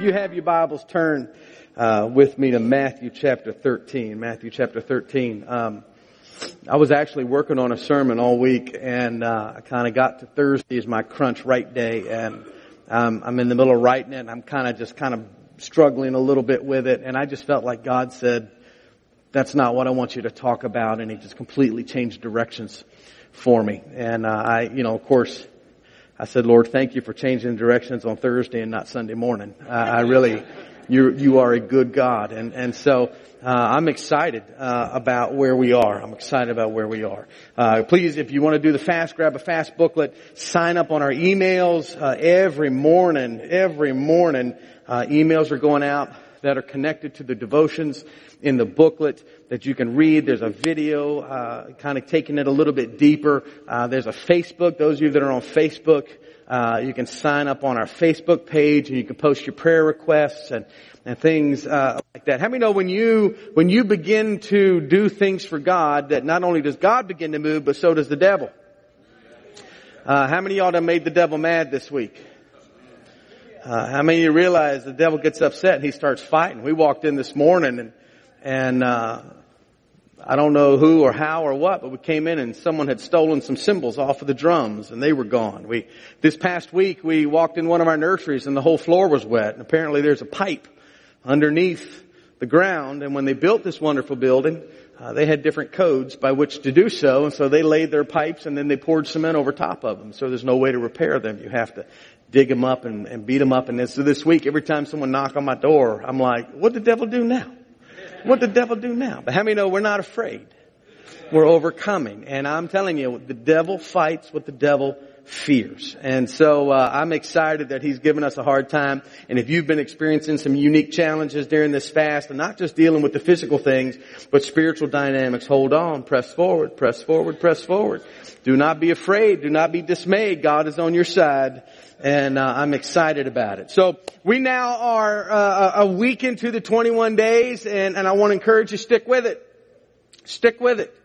you have your Bibles, turn with me to Matthew chapter 13. Matthew chapter 13. I was actually working on a sermon all week, and I kind of got to Thursday as my crunch write day, and I'm in the middle of writing it, and I'm kind of struggling a little bit with it, and I just felt like God said, "That's not what I want you to talk about," and He just completely changed directions for me. And of course, I said, "Lord, thank you for changing directions on Thursday and not Sunday morning. You are a good God." And so I'm excited about where we are. I'm excited about where we are. Please, if you want to do the fast, grab a fast booklet. Sign up on our emails every morning. Emails are going out that are connected to the devotions in the booklet that you can read. There's a video, kind of taking it a little bit deeper. There's a Facebook. Those of you that are on Facebook, you can sign up on our Facebook page and you can post your prayer requests and things like that. How many know when you begin to do things for God, that not only does God begin to move, but so does the devil? How many of y'all done made the devil mad this week? How many of you realize the devil gets upset and he starts fighting? We walked in this morning and I don't know who or how or what, but we came in and someone had stolen some cymbals off of the drums and they were gone. This past week we walked in one of our nurseries and the whole floor was wet, and apparently there's a pipe underneath the ground, and when they built this wonderful building, they had different codes by which to do so, and so they laid their pipes and then they poured cement over top of them, so there's no way to repair them. You have to dig them up and beat them up. And so this week, every time someone knock on my door, I'm like, "What'd the devil do now? What'd the devil do now?" But how many know we're not afraid? We're overcoming. And I'm telling you, the devil fights what the devil fears. And so I'm excited that he's given us a hard time. And if you've been experiencing some unique challenges during this fast, and not just dealing with the physical things, but spiritual dynamics, hold on, press forward, press forward, press forward. Do not be afraid. Do not be dismayed. God is on your side. And I'm excited about it. So we now are a week into the 21 days, and I want to encourage you, stick with it. Stick with it.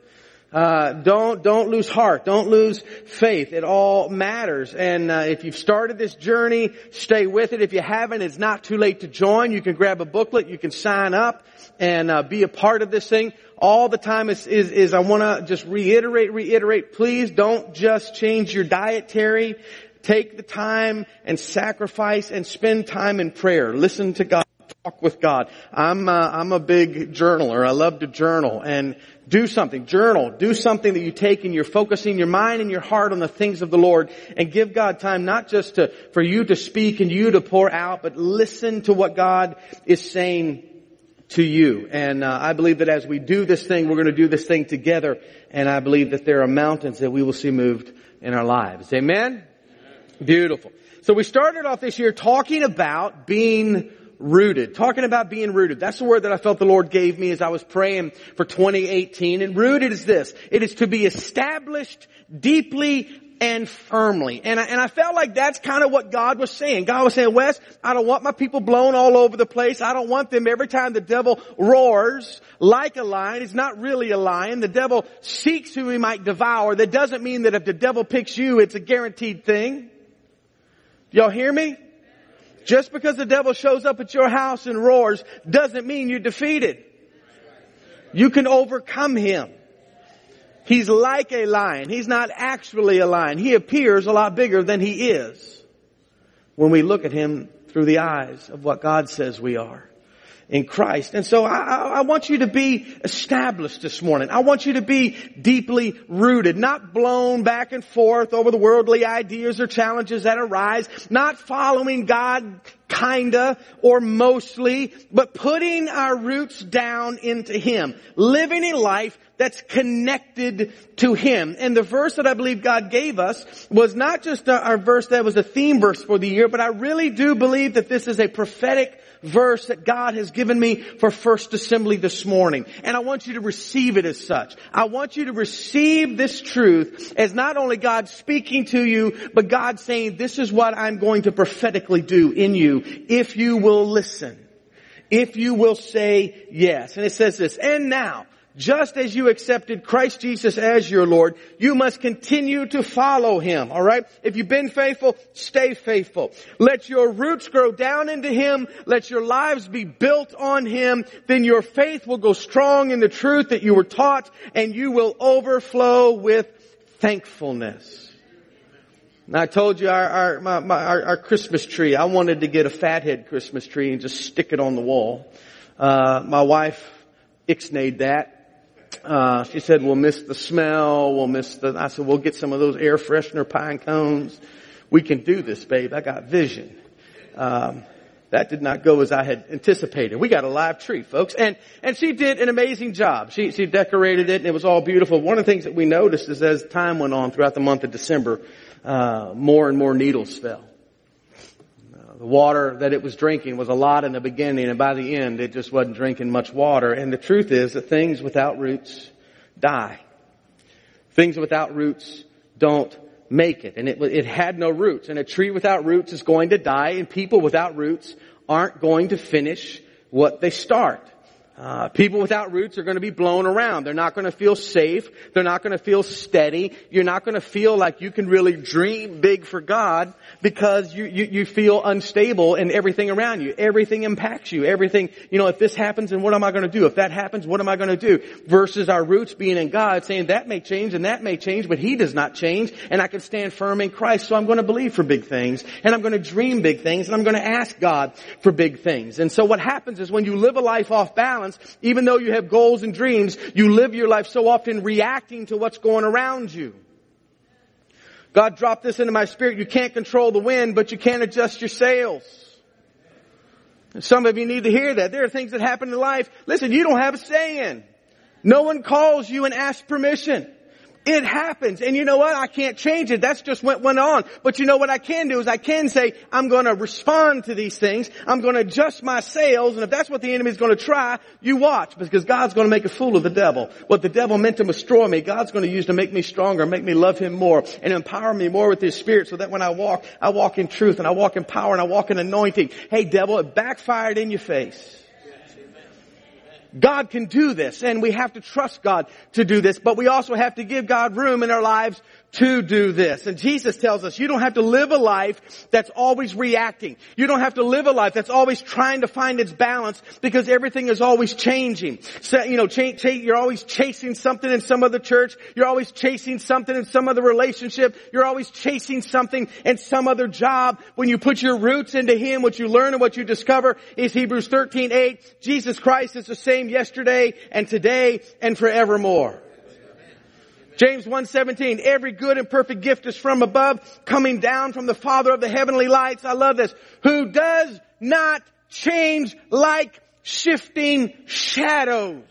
Don't lose heart. Don't lose faith. It all matters. And if you've started this journey, stay with it. If you haven't, it's not too late to join. You can grab a booklet. You can sign up and be a part of this thing. All the time is I want to just reiterate. Please don't just change your dietary. Take the time and sacrifice and spend time in prayer. Listen to God. Talk with God. I'm a big journaler. I love to journal and do something. Journal. Do something that you take and you're focusing your mind and your heart on the things of the Lord, and give God time not just for you to speak and you to pour out, but listen to what God is saying to you. And I believe that as we do this thing, we're going to do this thing together, and I believe that there are mountains that we will see moved in our lives. Amen? Beautiful. So we started off this year talking about being rooted. Talking about being rooted. That's the word that I felt the Lord gave me as I was praying for 2018. And rooted is this. It is to be established deeply and firmly. And I felt like that's kind of what God was saying. God was saying, "Wes, I don't want my people blown all over the place. I don't want them every time the devil roars like a lion. He's not really a lion. The devil seeks who he might devour. That doesn't mean that if the devil picks you, it's a guaranteed thing." Y'all hear me? Just because the devil shows up at your house and roars doesn't mean you're defeated. You can overcome him. He's like a lion. He's not actually a lion. He appears a lot bigger than he is when we look at him through the eyes of what God says we are in Christ. And so I want you to be established this morning. I want you to be deeply rooted, not blown back and forth over the worldly ideas or challenges that arise, not following God kinda or mostly, but putting our roots down into Him, living a life that's connected to Him. And the verse that I believe God gave us was not just our verse that was a theme verse for the year, but I really do believe that this is a prophetic verse that God has given me for First Assembly this morning. And I want you to receive it as such. I want you to receive this truth as not only God speaking to you, but God saying, "This is what I'm going to prophetically do in you if you will listen, if you will say yes." And it says this, "And now just as you accepted Christ Jesus as your Lord, you must continue to follow Him. All right? If you've been faithful, stay faithful. Let your roots grow down into Him. Let your lives be built on Him. Then your faith will go strong in the truth that you were taught, and you will overflow with thankfulness. And I told you our Christmas tree, I wanted to get a fathead Christmas tree and just stick it on the wall. My wife ixnayed that. She said, we'll miss the smell, I said, we'll get some of those air freshener pine cones. We can do this, babe. I got vision. That did not go as I had anticipated. We got a live tree, folks. And she did an amazing job. She decorated it and it was all beautiful. One of the things that we noticed is as time went on throughout the month of December, more and more needles fell. The water that it was drinking was a lot in the beginning, and by the end it just wasn't drinking much water. And the truth is that things without roots die. Things without roots don't make it. And it had no roots. And a tree without roots is going to die, and people without roots aren't going to finish what they start. People without roots are going to be blown around. They're not going to feel safe. They're not going to feel steady. You're not going to feel like you can really dream big for God because you feel unstable in everything around you. Everything impacts you. Everything, if this happens, then what am I going to do? If that happens, what am I going to do? Versus our roots being in God, saying that may change and that may change, but He does not change, and I can stand firm in Christ. So I'm going to believe for big things, and I'm going to dream big things, and I'm going to ask God for big things. And so what happens is when you live a life off balance, even though you have goals and dreams, you live your life so often reacting to what's going around you. God dropped this into my spirit. You can't control the wind, but you can adjust your sails. And some of you need to hear that. There are things that happen in life. Listen, you don't have a say in. No one calls you and asks permission. It happens. And you know what? I can't change it. That's just what went on. But you know what I can do is I can say, I'm going to respond to these things. I'm going to adjust my sails. And if that's what the enemy's going to try, you watch. Because God's going to make a fool of the devil. What the devil meant to destroy me, God's going to use to make me stronger, make me love Him more, and empower me more with His Spirit so that when I walk in truth, and I walk in power, and I walk in anointing. Hey, devil, it backfired in your face. God can do this, and we have to trust God to do this, but we also have to give God room in our lives to do this. And Jesus tells us you don't have to live a life that's always reacting. You don't have to live a life that's always trying to find its balance, because everything is always changing. So, you're always chasing something in some other church. You're always chasing something in some other relationship. You're always chasing something in some other job. When you put your roots into Him, what you learn and what you discover is Hebrews 13:8. Jesus Christ is the same yesterday and today and forevermore. James 1:17, every good and perfect gift is from above, coming down from the Father of the heavenly lights. I love this. Who does not change like shifting shadows.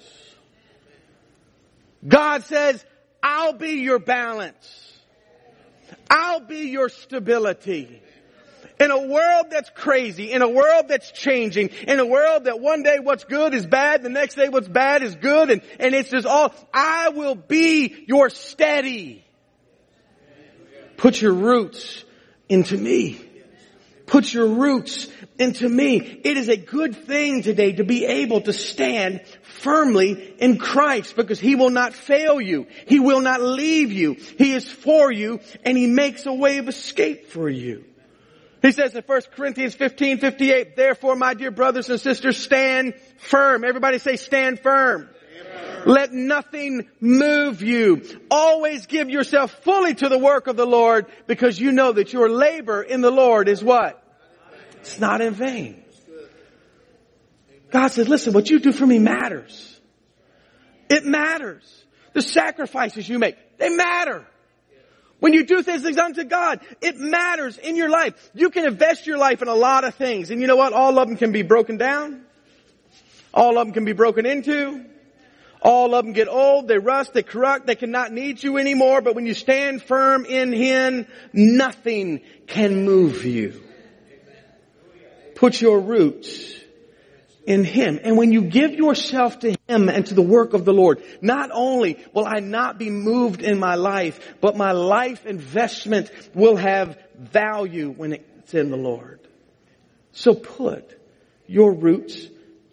God says, I'll be your balance. I'll be your stability. In a world that's crazy, in a world that's changing, in a world that one day what's good is bad, the next day what's bad is good, and it's just all, I will be your steady. Put your roots into me. Put your roots into me. It is a good thing today to be able to stand firmly in Christ, because He will not fail you. He will not leave you. He is for you, and He makes a way of escape for you. He says in 1 Corinthians 15:58, therefore, my dear brothers and sisters, stand firm. Everybody say, stand firm. Let nothing move you. Always give yourself fully to the work of the Lord, because you know that your labor in the Lord is what? It's not in vain. God says, listen, what you do for me matters. It matters. The sacrifices you make, they matter. When you do things unto God, it matters in your life. You can invest your life in a lot of things. And you know what? All of them can be broken down. All of them can be broken into. All of them get old, they rust, they corrupt, they cannot need you anymore. But when you stand firm in Him, nothing can move you. Put your roots in Him. And when you give yourself to Him and to the work of the Lord, not only will I not be moved in my life, but my life investment will have value when it's in the Lord. So put your roots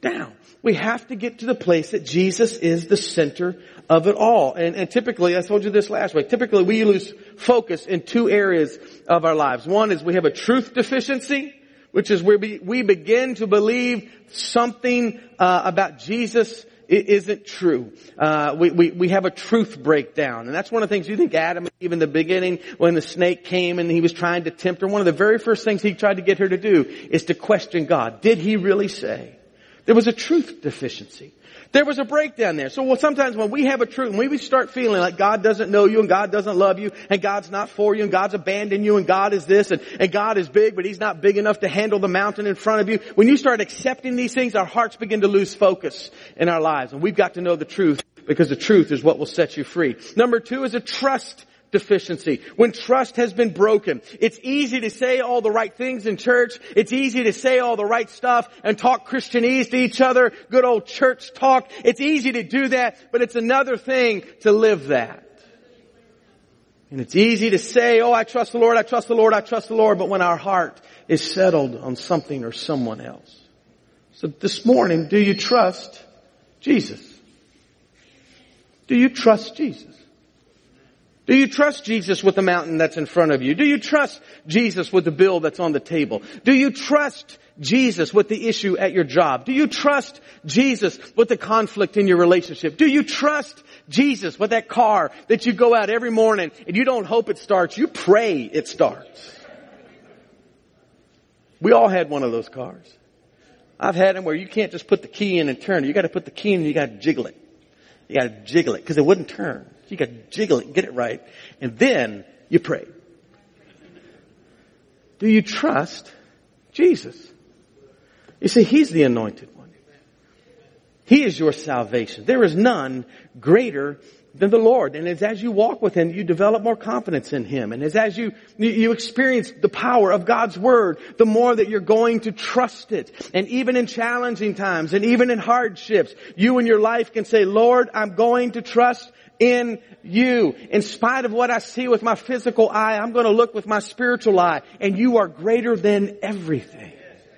down. We have to get to the place that Jesus is the center of it all. And typically, I told you this last week, typically we lose focus in two areas of our lives. One is we have a truth deficiency, which is where we begin to believe something about Jesus isn't true. We have a truth breakdown. And that's one of the things you think Adam, even in the beginning, when the snake came and he was trying to tempt her, one of the very first things he tried to get her to do is to question God. Did he really say? There was a truth deficiency. There was a breakdown there. So sometimes when we have a truth, when we start feeling like God doesn't know you and God doesn't love you and God's not for you and God's abandoned you and God is this and God is big but He's not big enough to handle the mountain in front of you. When you start accepting these things, our hearts begin to lose focus in our lives. And we've got to know the truth because the truth is what will set you free. Number two is a trust deficiency. When trust has been broken, it's easy to say all the right things in church. It's easy to say all the right stuff and talk Christianese to each other. Good old church talk. It's easy to do that, but it's another thing to live that. And it's easy to say, oh, I trust the Lord, I trust the Lord, I trust the Lord, but when our heart is settled on something or someone else. So this morning, do you trust Jesus? Do you trust Jesus? Do you trust Jesus with the mountain that's in front of you? Do you trust Jesus with the bill that's on the table? Do you trust Jesus with the issue at your job? Do you trust Jesus with the conflict in your relationship? Do you trust Jesus with that car that you go out every morning and you don't hope it starts, you pray it starts? We all had one of those cars. I've had them where you can't just put the key in and turn it. You got to put the key in and you got to jiggle it. You got to jiggle it because it wouldn't turn. You got to jiggle it, get it right, and then you pray. Do you trust Jesus? You see, He's the anointed one. He is your salvation. There is none greater than the Lord. And as you walk with Him, you develop more confidence in Him. And as you experience the power of God's Word, the more that you're going to trust it. And even in challenging times and even in hardships, you in your life can say, Lord, I'm going to trust in you. In spite of what I see with my physical eye, I'm going to look with my spiritual eye. And you are greater than everything.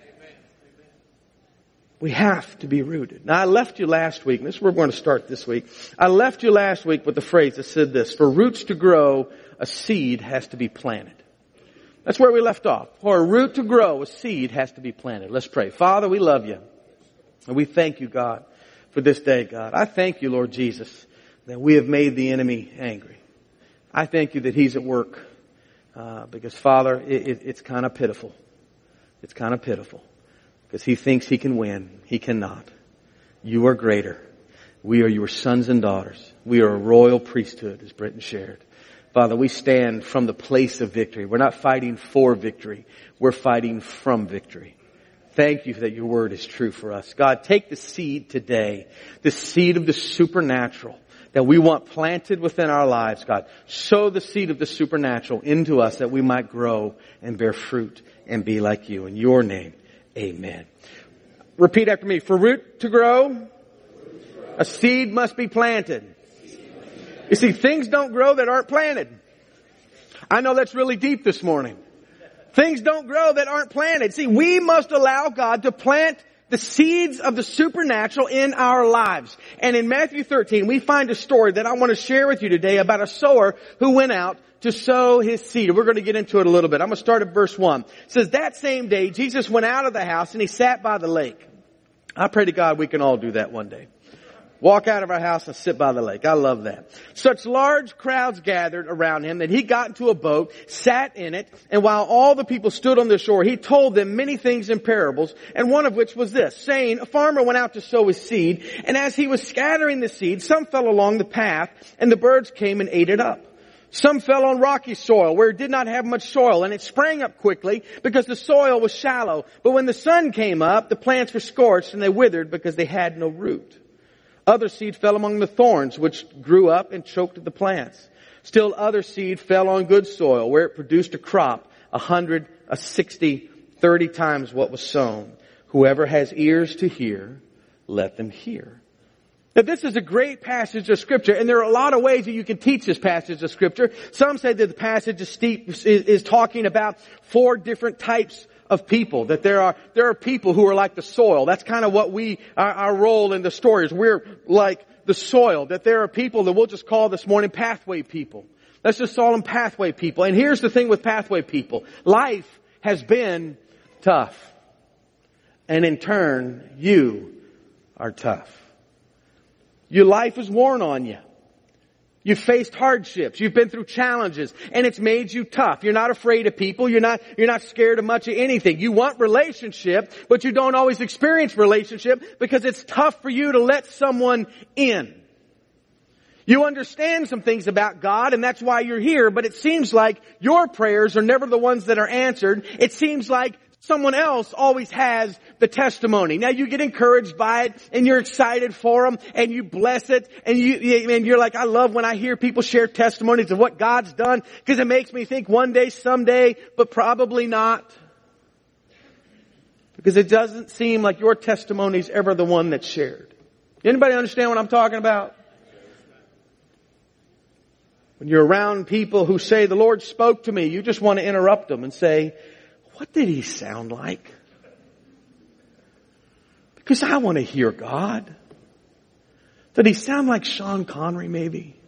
We have to be rooted. Now I left you last week, and this is where we're going to start this week. I left you last week with the phrase that said this: for roots to grow, a seed has to be planted. That's where we left off. For a root to grow, a seed has to be planted. Let's pray. Father, we love you. And we thank you, God, for this day, God. I thank you, Lord Jesus, that we have made the enemy angry. I thank you that he's at work. Because, Father, it's kind of pitiful. It's kind of pitiful. Because he thinks he can win. He cannot. You are greater. We are your sons and daughters. We are a royal priesthood, as Britton shared. Father, we stand from the place of victory. We're not fighting for victory. We're fighting from victory. Thank you that your word is true for us. God, take the seed today, the seed of the supernatural that we want planted within our lives, God. Sow the seed of the supernatural into us that we might grow and bear fruit and be like you. In your name, amen. Repeat after me. For root to grow, a seed must be planted. You see, things don't grow that aren't planted. I know that's really deep this morning. Things don't grow that aren't planted. See, we must allow God to plant the seeds of the supernatural in our lives. And in Matthew 13, we find a story that I want to share with you today about a sower who went out to sow his seed. We're going to get into it a little bit. I'm going to start at verse 1. It says, that same day, Jesus went out of the house and he sat by the lake. I pray to God we can all do that one day. Walk out of our house and sit by the lake. I love that. Such large crowds gathered around him that he got into a boat, sat in it, and while all the people stood on the shore, he told them many things in parables, and one of which was this, saying, a farmer went out to sow his seed, and as he was scattering the seed, some fell along the path, and the birds came and ate it up. Some fell on rocky soil where it did not have much soil, and it sprang up quickly because the soil was shallow. But when the sun came up, the plants were scorched and they withered because they had no root. Other seed fell among the thorns, which grew up and choked the plants. Still other seed fell on good soil, where it produced a crop, 100, 60, 30 times what was sown. Whoever has ears to hear, let them hear. Now this is a great passage of Scripture, and there are a lot of ways that you can teach this passage of Scripture. Some say that the passage is talking about 4 different types of people, that there are people who are like the soil. That's kind of what our role in the story is. We're like the soil, that there are people that we'll just call this morning pathway people. Let's just call them pathway people. And here's the thing with pathway people. Life has been tough. And in turn, you are tough. Your life is worn on you. You've faced hardships. You've been through challenges. And it's made you tough. You're not afraid of people. You're not scared of much of anything. You want relationship, but you don't always experience relationship because it's tough for you to let someone in. You understand some things about God, and that's why you're here, but it seems like your prayers are never the ones that are answered. It seems like someone else always has the testimony. Now you get encouraged by it, and you're excited for them, and you bless it, and you're like, I love when I hear people share testimonies of what God's done, because it makes me think one day, someday, but probably not. Because it doesn't seem like your testimony is ever the one that's shared. Anybody understand what I'm talking about? When you're around people who say, the Lord spoke to me, you just want to interrupt them and say, what did He sound like? Because I want to hear God. Did He sound like Sean Connery maybe?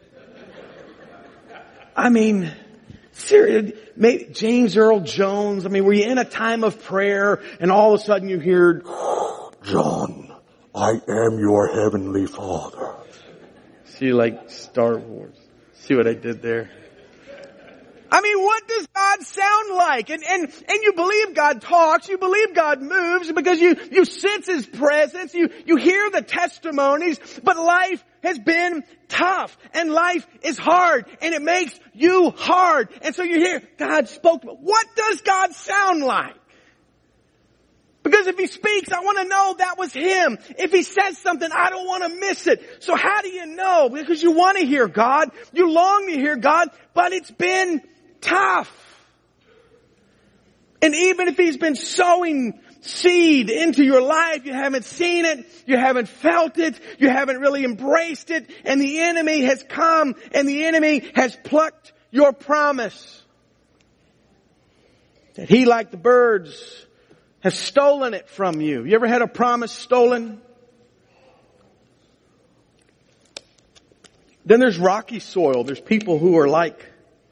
I mean, seriously, maybe James Earl Jones. I mean, were you in a time of prayer and all of a sudden you heard, John, I am your heavenly Father. See, like Star Wars. See what I did there? I mean, what does God sound like? And you believe God talks, you believe God moves because you sense His presence, you hear the testimonies, but life has been tough and life is hard and it makes you hard. And so you hear, God spoke. What does God sound like? Because if He speaks, I want to know that was Him. If He says something, I don't want to miss it. So how do you know? Because you want to hear God. You long to hear God, but it's been tough. And even if He's been sowing seed into your life, you haven't seen it, you haven't felt it, you haven't really embraced it, and the enemy has come and the enemy has plucked your promise. That he, like the birds, has stolen it from you. You ever had a promise stolen? Then there's rocky soil. There's people who are like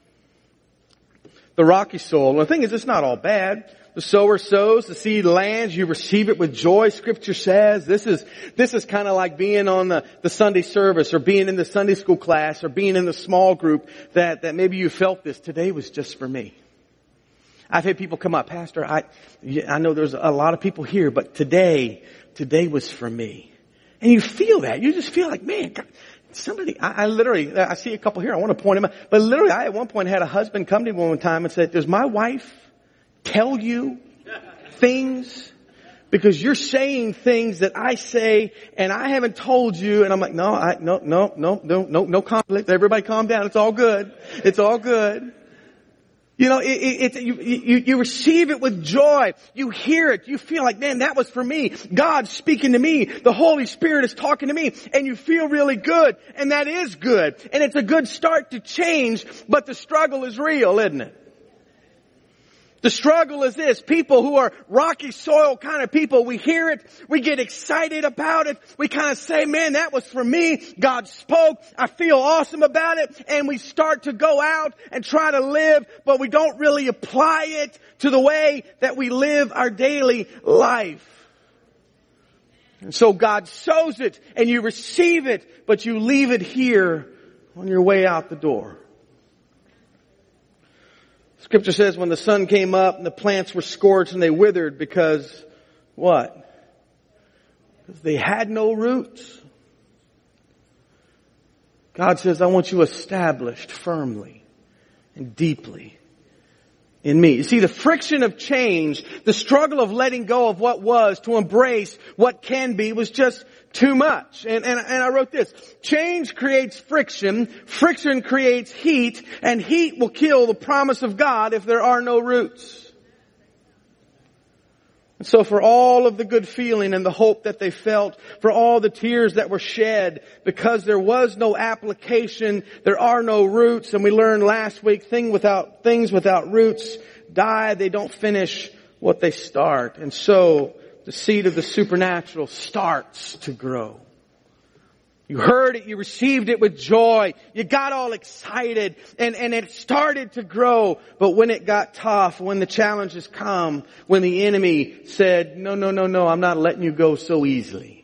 the rocky soil. And the thing is, it's not all bad. The sower sows, the seed lands, you receive it with joy. Scripture says this is kind of like being on the Sunday service or being in the Sunday school class or being in the small group that maybe you felt this. Today was just for me. I've had people come up, Pastor, I know there's a lot of people here, but today was for me. And you feel that. You just feel like, man, God, somebody, I see a couple here, I want to point them out. But literally, I at one point had a husband come to me one time and said, does my wife tell you things? Because you're saying things that I say and I haven't told you. And I'm like, no conflict. Everybody calm down. It's all good. It's all good. You know, you receive it with joy. You hear it. You feel like, man, that was for me. God's speaking to me. The Holy Spirit is talking to me. And you feel really good. And that is good. And it's a good start to change. But the struggle is real, isn't it? The struggle is this. People who are rocky soil kind of people, we hear it, we get excited about it, we kind of say, man, that was for me. God spoke. I feel awesome about it. And we start to go out and try to live, but we don't really apply it to the way that we live our daily life. And so God sows it and you receive it, but you leave it here on your way out the door. Scripture says when the sun came up and the plants were scorched and they withered because what? Because they had no roots. God says, I want you established firmly and deeply in me. You see, the friction of change, the struggle of letting go of what was to embrace what can be was just too much. And I wrote this. Change creates friction. Friction creates heat. And heat will kill the promise of God if there are no roots. And so for all of the good feeling and the hope that they felt, for all the tears that were shed, because there was no application, there are no roots. And we learned last week, things without roots die. They don't finish what they start. And so the seed of the supernatural starts to grow. You heard it, you received it with joy, you got all excited, and it started to grow. But when it got tough, when the challenges come, when the enemy said, no, I'm not letting you go so easily,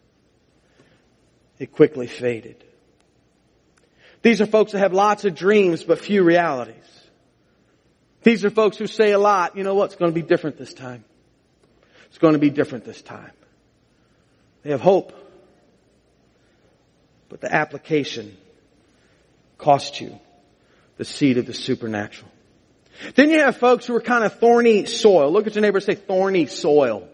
it quickly faded. These are folks that have lots of dreams but few realities. These are folks who say a lot, you know what, it's going to be different this time. It's going to be different this time. They have hope. But the application costs you the seed of the supernatural. Then you have folks who are kind of thorny soil. Look at your neighbor and say thorny soil.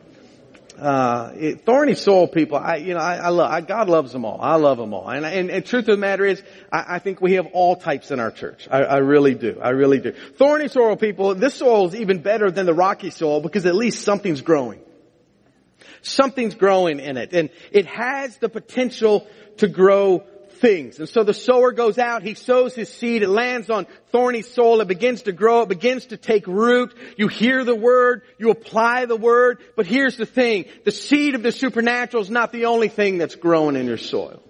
Thorny soil people, God loves them all. I love them all. And truth of the matter is, I think we have all types in our church. I really do. I really do. Thorny soil people, this soil is even better than the rocky soil because at least something's growing. Something's growing in it. And it has the potential to grow things. And so the sower goes out, he sows his seed, it lands on thorny soil, it begins to grow, it begins to take root. You hear the word, you apply the word, but here's the thing, the seed of the supernatural is not the only thing that's growing in your soil.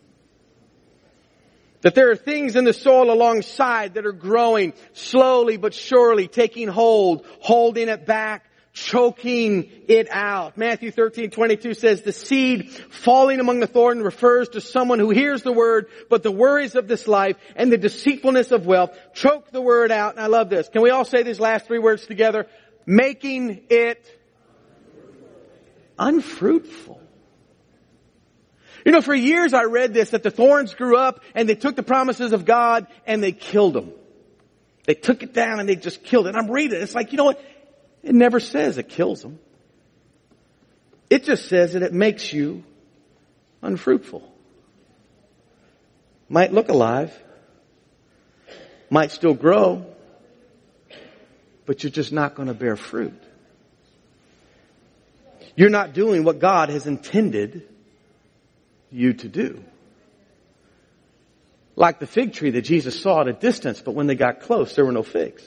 That there are things in the soil alongside that are growing slowly but surely, taking hold, holding it back, choking it out. Matthew 13:22 says the seed falling among the thorn refers to someone who hears the word, but the worries of this life and the deceitfulness of wealth choke the word out. And I love this. Can we all say these last three words together? Making it unfruitful. You know, for years I read this, that the thorns grew up and they took the promises of God and they killed them. They took it down and they just killed it. And I'm reading it. It's like, you know what? It never says it kills them. It just says that it makes you unfruitful. Might look alive. Might still grow. But you're just not going to bear fruit. You're not doing what God has intended you to do. Like the fig tree that Jesus saw at a distance, but when they got close, there were no figs.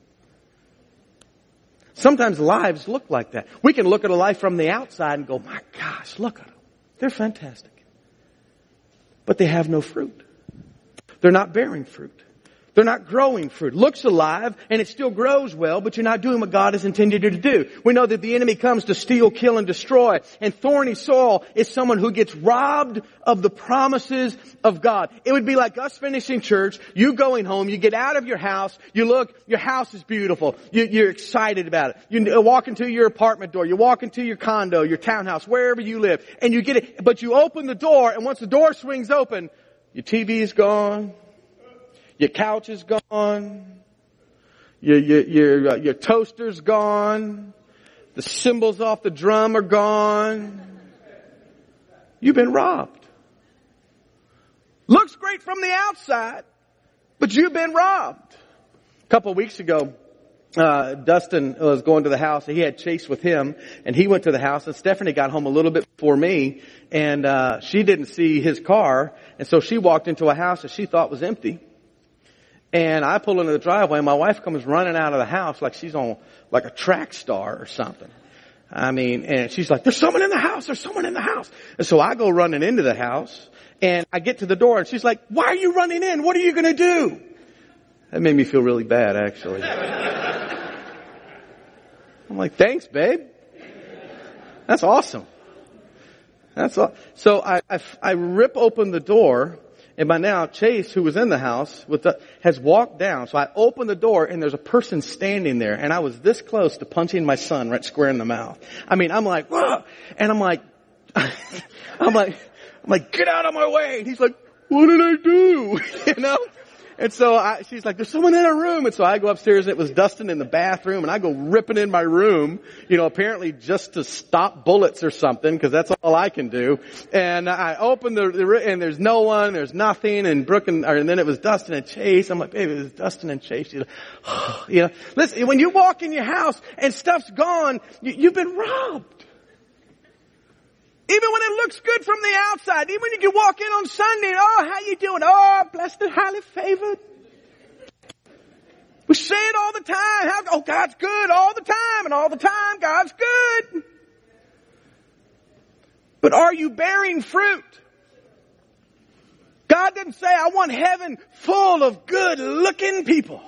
Sometimes lives look like that. We can look at a life from the outside and go, my gosh, look at them. They're fantastic. But they have no fruit. They're not bearing fruit. They're not growing fruit. Looks alive and it still grows well, but you're not doing what God has intended you to do. We know that the enemy comes to steal, kill, and destroy. And thorny soil is someone who gets robbed of the promises of God. It would be like us finishing church, you going home, you get out of your house, you look, your house is beautiful. You're excited about it. You walk into your apartment door, you walk into your condo, your townhouse, wherever you live, and you get it, but you open the door, and once the door swings open, your TV is gone. Your couch is gone. Your toaster's gone. The cymbals off the drum are gone. You've been robbed. Looks great from the outside, but you've been robbed. A couple of weeks ago, Dustin was going to the house. He had Chase with him, and he went to the house, and Stephanie got home a little bit before me, and she didn't see his car, and so she walked into a house that she thought was empty. And I pull into the driveway and my wife comes running out of the house like she's on like a track star or something. I mean, and she's like, there's someone in the house. There's someone in the house. And so I go running into the house and I get to the door and she's like, why are you running in? What are you going to do? That made me feel really bad, actually. I'm like, thanks, babe. That's awesome. That's all. So I rip open the door. And by now, Chase, who was in the house, has walked down. So I open the door, and there's a person standing there. And I was this close to punching my son right square in the mouth. I mean, I'm like, whoa! And I'm like, get out of my way! And he's like, what did I do? You know? And so she's like, there's someone in our room. And so I go upstairs, and it was Dustin in the bathroom, and I go ripping in my room, you know, apparently just to stop bullets or something, because that's all I can do. And I open and there's no one, there's nothing, and and then it was Dustin and Chase. I'm like, baby, it was Dustin and Chase. You know, listen, when you walk in your house and stuff's gone, you've been robbed. Even when it looks good from the outside, even when you can walk in on Sunday, oh, how you doing? Oh, blessed and highly favored. We say it all the time. Oh, God's good all the time, and all the time God's good. But are you bearing fruit? God didn't say, I want heaven full of good-looking people.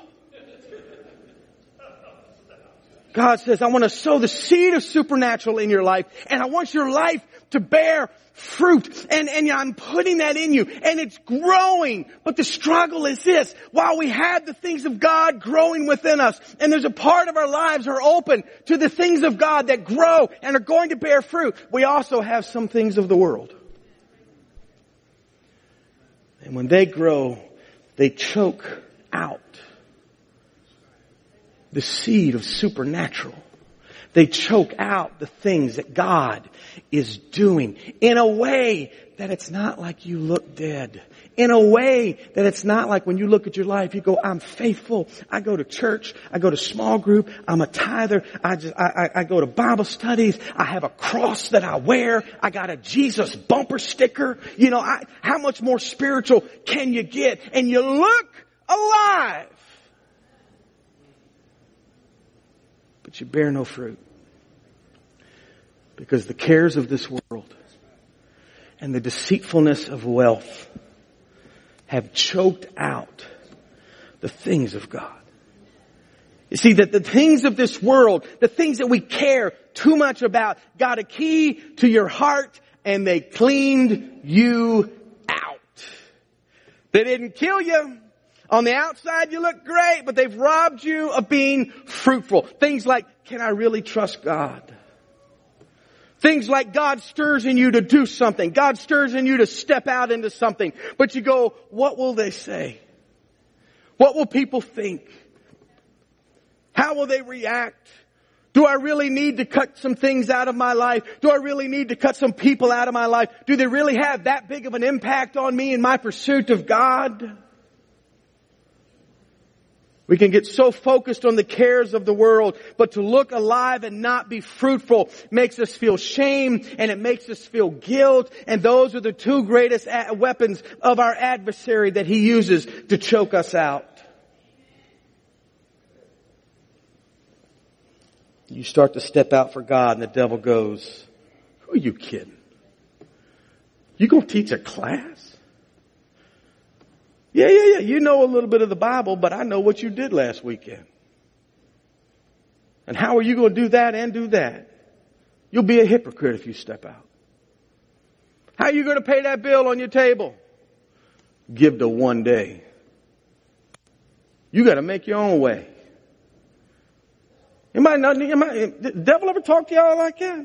God says, I want to sow the seed of supernatural in your life, and I want your life to bear fruit. And I'm putting that in you, and it's growing. But the struggle is this: while we have the things of God growing within us, and there's a part of our lives are open to the things of God that grow and are going to bear fruit, we also have some things of the world. And when they grow, they choke out the seed of supernatural. They choke out the things that God is doing in a way that it's not like you look dead. In a way that it's not like when you look at your life, you go, I'm faithful. I go to church. I go to small group. I'm a tither. I go to Bible studies. I have a cross that I wear. I got a Jesus bumper sticker. You know, how much more spiritual can you get? And you look alive. But you bear no fruit. Because the cares of this world and the deceitfulness of wealth have choked out the things of God. You see, that the things of this world, the things that we care too much about, got a key to your heart, and they cleaned you out. They didn't kill you. On the outside, you look great, but they've robbed you of being fruitful. Things like, can I really trust God? Things like God stirs in you to do something. God stirs in you to step out into something. But you go, what will they say? What will people think? How will they react? Do I really need to cut some things out of my life? Do I really need to cut some people out of my life? Do they really have that big of an impact on me in my pursuit of God? We can get so focused on the cares of the world, but to look alive and not be fruitful makes us feel shame, and it makes us feel guilt, and those are the two greatest weapons of our adversary that he uses to choke us out. You start to step out for God, and the devil goes, who are you kidding? You gonna teach a class? Yeah. You know a little bit of the Bible, but I know what you did last weekend. And how are you going to do that and do that? You'll be a hypocrite if you step out. How are you going to pay that bill on your table? Give to one day. You got to make your own way. The devil ever talk to y'all like that?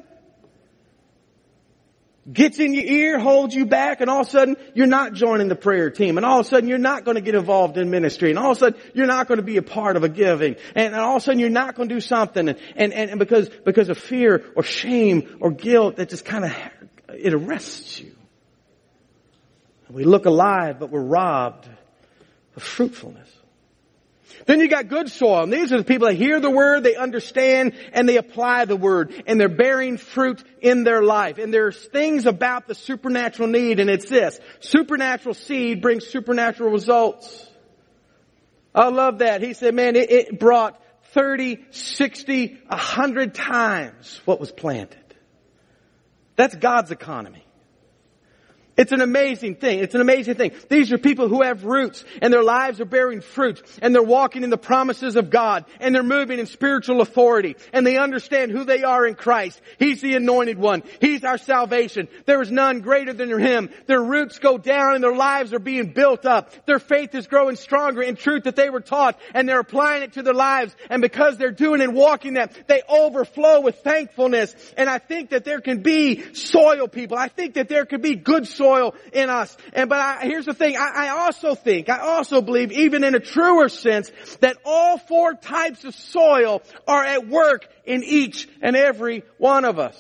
Gets in your ear, holds you back, and all of a sudden you're not joining the prayer team, and all of a sudden you're not going to get involved in ministry, and all of a sudden you're not going to be a part of a giving, and all of a sudden you're not going to do something, and because of fear or shame or guilt, that just kind of, it arrests you. We look alive, but we're robbed of fruitfulness. Then you got good soil. And these are the people that hear the word, they understand, and they apply the word. And they're bearing fruit in their life. And there's things about the supernatural need, and it's this. Supernatural seed brings supernatural results. I love that. He said, man, it brought 30, 60, 100 times what was planted. That's God's economy. It's an amazing thing. It's an amazing thing. These are people who have roots, and their lives are bearing fruit, and they're walking in the promises of God, and they're moving in spiritual authority, and they understand who they are in Christ. He's the anointed one. He's our salvation. There is none greater than Him. Their roots go down, and their lives are being built up. Their faith is growing stronger in truth that they were taught, and they're applying it to their lives. And because they're doing and walking that, they overflow with thankfulness. And I think that there can be soil people. I think that there could be good soil in us. Here's the thing. I also believe, even in a truer sense, that all four types of soil are at work in each and every one of us.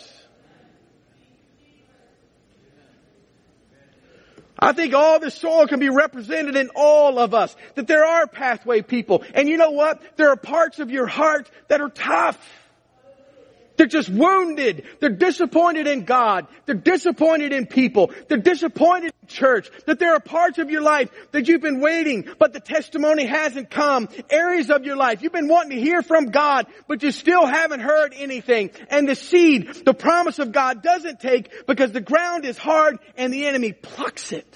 I think all the soil can be represented in all of us. That there are pathway people. And you know what? There are parts of your heart that are tough. They're just wounded. They're disappointed in God. They're disappointed in people. They're disappointed in church. That there are parts of your life that you've been waiting, but the testimony hasn't come. Areas of your life you've been wanting to hear from God, but you still haven't heard anything. And the seed, the promise of God doesn't take because the ground is hard and the enemy plucks it.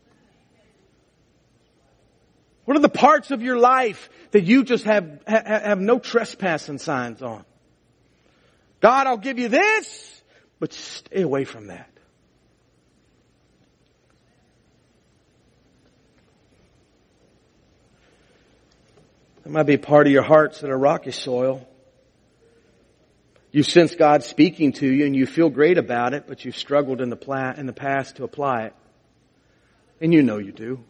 What are the parts of your life that you just have no trespassing signs on? God, I'll give you this, but stay away from that. There might be a part of your hearts that are rocky soil. You sense God speaking to you and you feel great about it, but you've struggled in the past to apply it. And you know you do.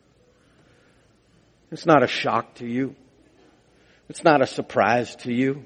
It's not a shock to you. It's not a surprise to you.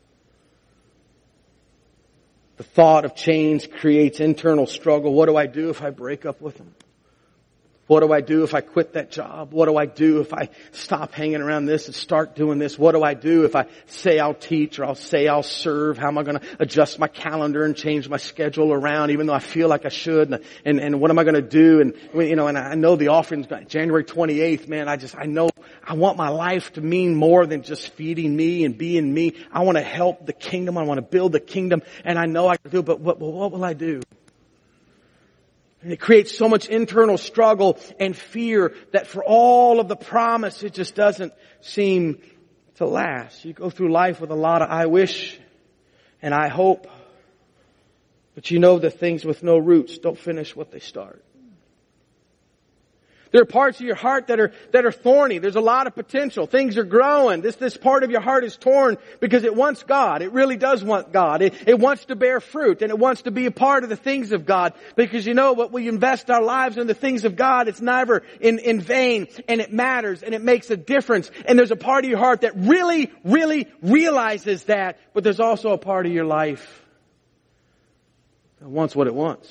The thought of change creates internal struggle. What do I do if I break up with them? What do I do if I quit that job? What do I do if I stop hanging around this and start doing this? What do I do if I say I'll teach or I'll say I'll serve? How am I going to adjust my calendar and change my schedule around even though I feel like I should? And what am I going to do? And, you know, and I know the offering's January 28th, man. I know I want my life to mean more than just feeding me and being me. I want to help the kingdom. I want to build the kingdom. And I know I can do it, but what will I do? And it creates so much internal struggle and fear that for all of the promise, it just doesn't seem to last. You go through life with a lot of I wish and I hope, but you know that things with no roots don't finish what they start. There are parts of your heart that are thorny. There's a lot of potential. Things are growing. This part of your heart is torn because it wants God. It really does want God. It wants to bear fruit and it wants to be a part of the things of God. Because you know what, we invest our lives in the things of God, it's never in vain, and it matters and it makes a difference. And there's a part of your heart that really, really realizes that, but there's also a part of your life that wants what it wants.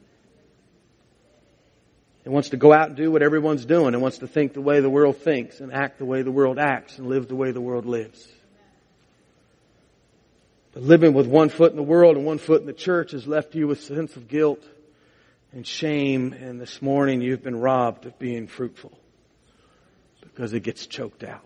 It wants to go out and do what everyone's doing. It wants to think the way the world thinks and act the way the world acts and live the way the world lives. But living with one foot in the world and one foot in the church has left you with a sense of guilt and shame. And this morning you've been robbed of being fruitful because it gets choked out.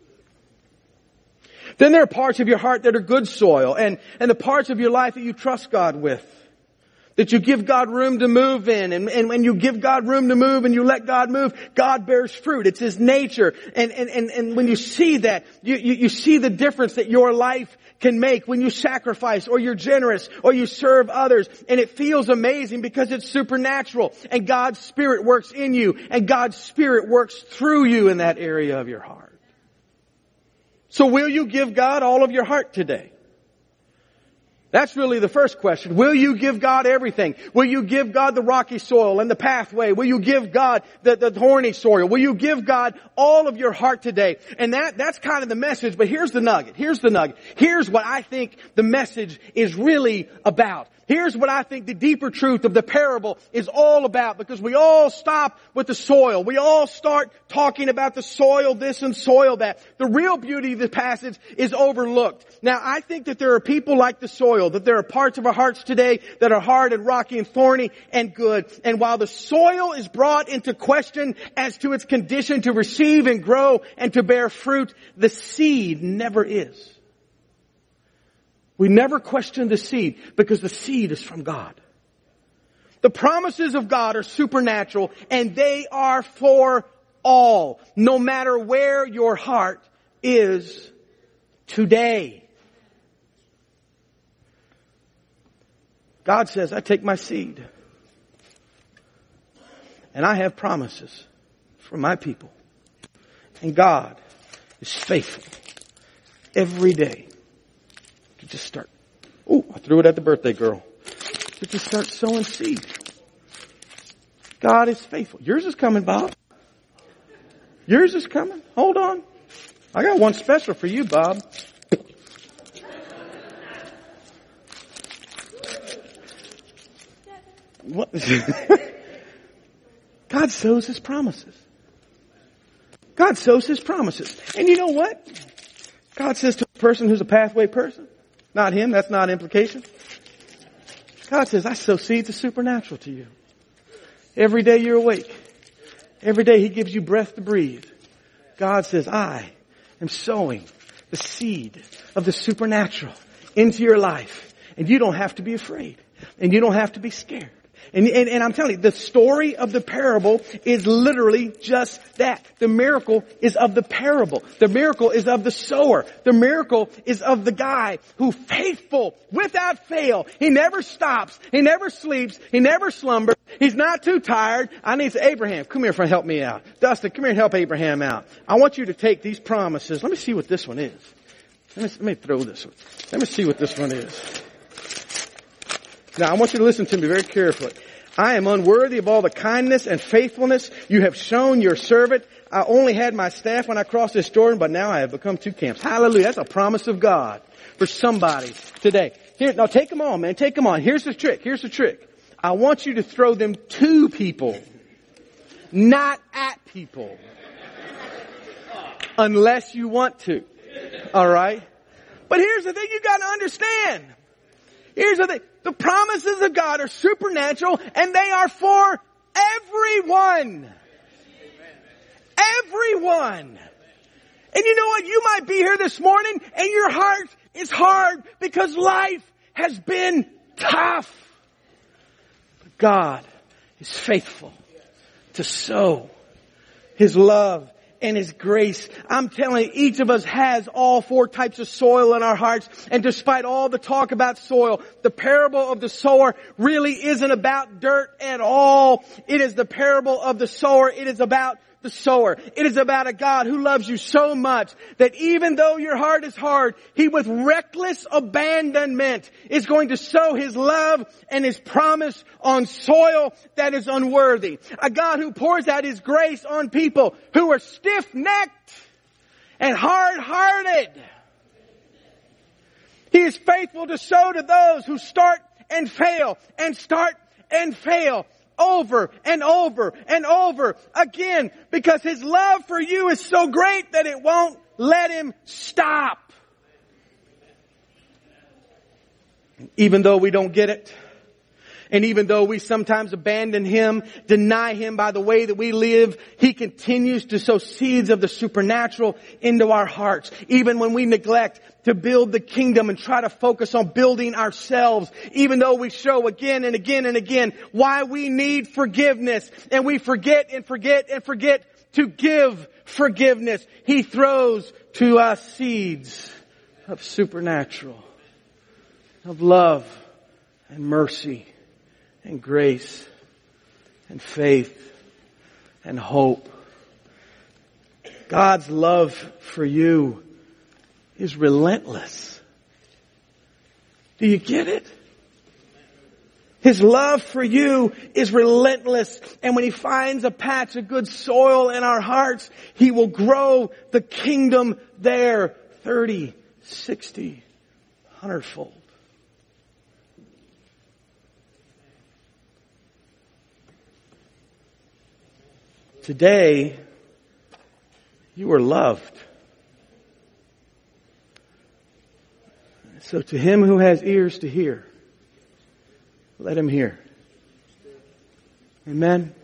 Then there are parts of your heart that are good soil and the parts of your life that you trust God with. That you give God room to move in. And when you give God room to move and you let God move, God bears fruit. It's His nature. And when you see that, you see the difference that your life can make when you sacrifice or you're generous or you serve others. And it feels amazing because it's supernatural. And God's Spirit works in you. And God's Spirit works through you in that area of your heart. So will you give God all of your heart today? That's really the first question. Will you give God everything? Will you give God the rocky soil and the pathway? Will you give God the thorny soil? Will you give God all of your heart today? And that's kind of the message, but here's the nugget. Here's the nugget. Here's what I think the message is really about. Here's what I think the deeper truth of the parable is all about, because we all stop with the soil. We all start talking about the soil this and soil that. The real beauty of the passage is overlooked. Now, I think that there are people like the soil, that there are parts of our hearts today that are hard and rocky and thorny and good. And while the soil is brought into question as to its condition to receive and grow and to bear fruit, the seed never is. We never question the seed because the seed is from God. The promises of God are supernatural and they are for all, no matter where your heart is today. God says, I take my seed and I have promises for my people. And God is faithful every day. Just start. Oh, I threw it at the birthday girl. To just start sowing seed. God is faithful. Yours is coming, Bob. Yours is coming. Hold on. I got one special for you, Bob. What? God sows His promises. God sows His promises. And you know what? God says to a person who's a pathway person, Not him. That's not implication. God says, I sow seeds of supernatural to you. Every day you're awake. Every day He gives you breath to breathe. God says, I am sowing the seed of the supernatural into your life. And you don't have to be afraid. And you don't have to be scared. And I'm telling you, the story of the parable is literally just that. The miracle is of the parable. The miracle is of the sower. The miracle is of the guy who faithful without fail. He never stops. He never sleeps. He never slumbers. He's not too tired. I need to, Abraham, come here and help me out. Dustin, come here and help Abraham out. I want you to take these promises. Let me see what this one is. Let me throw this one. Let me see what this one is. Now, I want you to listen to me very carefully. I am unworthy of all the kindness and faithfulness you have shown your servant. I only had my staff when I crossed this Jordan, but now I have become two camps. Hallelujah. That's a promise of God for somebody today. Here, now take them on, man. Take them on. Here's the trick. Here's the trick. I want you to throw them to people, not at people. Unless you want to. All right? But here's the thing you got to understand. Here's the thing. The promises of God are supernatural and they are for everyone. Everyone. And you know what? You might be here this morning and your heart is hard because life has been tough. But God is faithful to sow His love and His grace. I'm telling you, each of us has all four types of soil in our hearts. And despite all the talk about soil, the parable of the sower really isn't about dirt at all. It is the parable of the sower. It is about the sower. It is about a God who loves you so much that even though your heart is hard, He with reckless abandonment is going to sow His love and His promise on soil that is unworthy. A God who pours out His grace on people who are stiff-necked and hard-hearted. He is faithful to sow to those who start and fail and start and fail. Over and over and over again, because His love for you is so great that it won't let Him stop. Even though we don't get it, and even though we sometimes abandon Him, deny Him by the way that we live, He continues to sow seeds of the supernatural into our hearts. Even when we neglect to build the kingdom and try to focus on building ourselves, even though we show again and again and again why we need forgiveness, and we forget and forget and forget to give forgiveness, He throws to us seeds of supernatural, of love and mercy and grace and faith and hope. God's love for you is relentless. Do you get it? His love for you is relentless. And when He finds a patch of good soil in our hearts, He will grow the kingdom there 30, 60, 100-fold. Today, you are loved. So to him who has ears to hear, let him hear. Amen.